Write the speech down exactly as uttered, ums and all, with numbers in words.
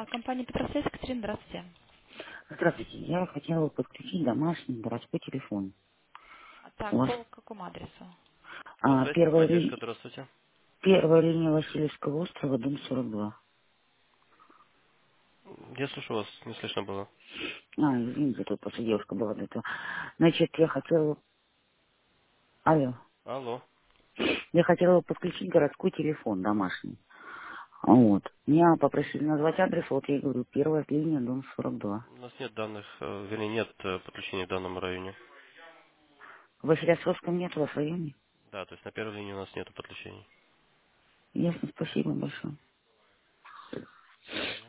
А, компания Петросвязь, Екатерина, здравствуйте. Здравствуйте, я хотела подключить домашний городской телефон. А, Так, У вас по какому адресу? а, Связь, первая, поддержка, ли- здравствуйте. первая линия Васильевского острова, дом сорок два. Я слышу вас, не слышно было. А, извините, тут просто девушка была до этого. Значит, я хотела... Алло. Алло. Я хотела подключить городской телефон домашний. Вот. Меня попросили назвать адрес, вот я и говорю, первая линия, дом сорок два. У нас нет данных, э, вернее, нет э, подключения в данном районе. В Василиосовском нет, у вас в районе? Да, то есть на первой линии у нас нет подключений. Ясно, спасибо большое.